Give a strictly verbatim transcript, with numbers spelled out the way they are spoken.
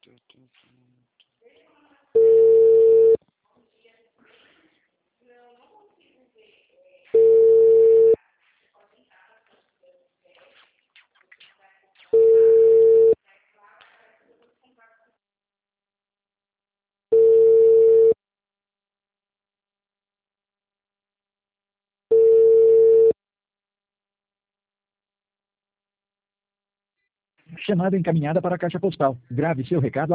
Chamada encaminhada para a caixa postal. Grave seu recado